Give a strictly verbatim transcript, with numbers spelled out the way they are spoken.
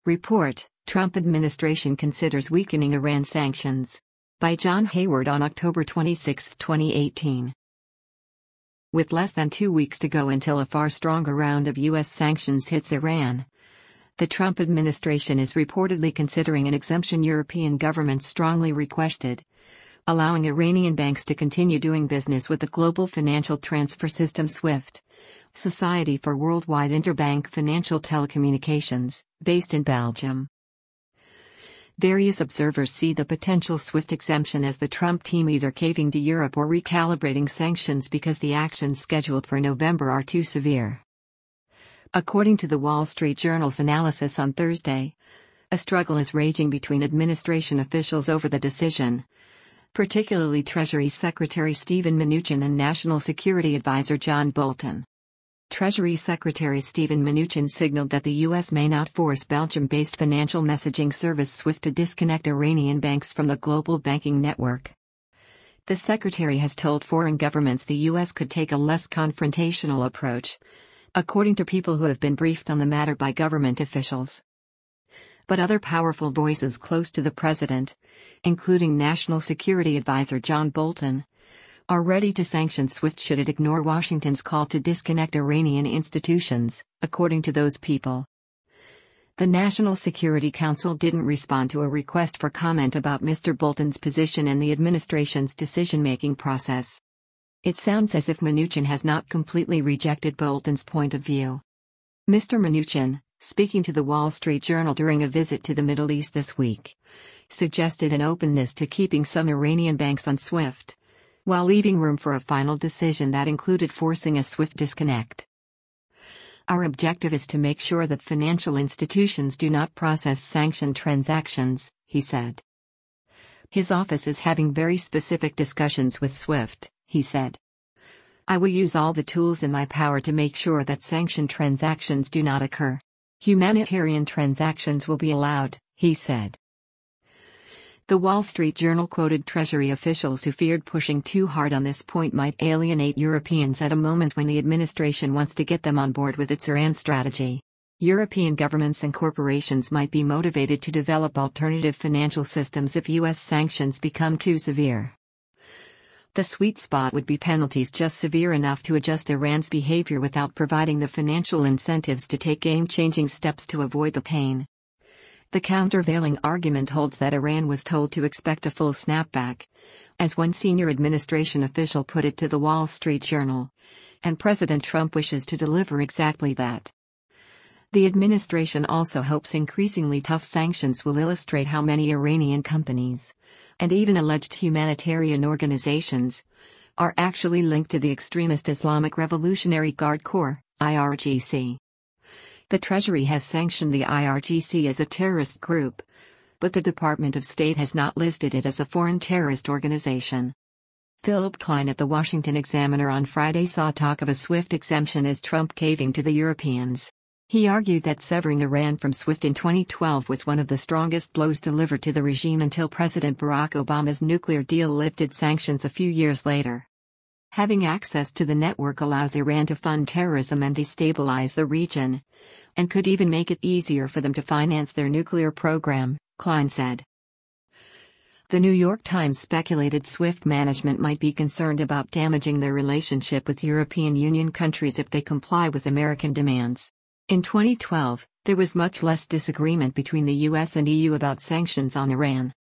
Report: Trump administration considers weakening Iran sanctions. By John Hayward on October twenty-sixth, twenty eighteen. With less than two weeks to go until a far stronger round of U S sanctions hits Iran, the Trump administration is reportedly considering an exemption European governments strongly requested, allowing Iranian banks to continue doing business with the global financial transfer system SWIFT, Society for Worldwide Interbank Financial Telecommunications, based in Belgium. Various observers see the potential SWIFT exemption as the Trump team either caving to Europe or recalibrating sanctions because the actions scheduled for November are too severe. According to the Wall Street Journal's analysis on Thursday, a struggle is raging between administration officials over the decision, particularly Treasury Secretary Steven Mnuchin and National Security Advisor John Bolton. Treasury Secretary Steven Mnuchin signaled that the U S may not force Belgium-based financial messaging service SWIFT to disconnect Iranian banks from the global banking network. The secretary has told foreign governments the U S could take a less confrontational approach, according to people who have been briefed on the matter by government officials. But other powerful voices close to the president, including National Security Advisor John Bolton, are ready to sanction SWIFT should it ignore Washington's call to disconnect Iranian institutions, according to those people. The National Security Council didn't respond to a request for comment about Mister Bolton's position and the administration's decision-making process. It sounds as if Mnuchin has not completely rejected Bolton's point of view. Mister Mnuchin, speaking to the Wall Street Journal during a visit to the Middle East this week, suggested an openness to keeping some Iranian banks on SWIFT, while leaving room for a final decision that included forcing a SWIFT disconnect. Our objective is to make sure that financial institutions do not process sanctioned transactions, he said. His office is having very specific discussions with SWIFT, he said. I will use all the tools in my power to make sure that sanctioned transactions do not occur. Humanitarian transactions will be allowed, he said. The Wall Street Journal quoted Treasury officials who feared pushing too hard on this point might alienate Europeans at a moment when the administration wants to get them on board with its Iran strategy. European governments and corporations might be motivated to develop alternative financial systems if U S sanctions become too severe. The sweet spot would be penalties just severe enough to adjust Iran's behavior without providing the financial incentives to take game-changing steps to avoid the pain. The countervailing argument holds that Iran was told to expect a full snapback, as one senior administration official put it to the Wall Street Journal, and President Trump wishes to deliver exactly that. The administration also hopes increasingly tough sanctions will illustrate how many Iranian companies, and even alleged humanitarian organizations, are actually linked to the extremist Islamic Revolutionary Guard Corps, I R G C. The Treasury has sanctioned the I R G C as a terrorist group, but the Department of State has not listed it as a foreign terrorist organization. Philip Klein at the Washington Examiner on Friday saw talk of a SWIFT exemption as Trump caving to the Europeans. He argued that severing Iran from SWIFT in twenty twelve was one of the strongest blows delivered to the regime until President Barack Obama's nuclear deal lifted sanctions a few years later. Having access to the network allows Iran to fund terrorism and destabilize the region, and could even make it easier for them to finance their nuclear program, Klein said. The New York Times speculated SWIFT management might be concerned about damaging their relationship with European Union countries if they comply with American demands. In twenty twelve, there was much less disagreement between the U S and E U about sanctions on Iran.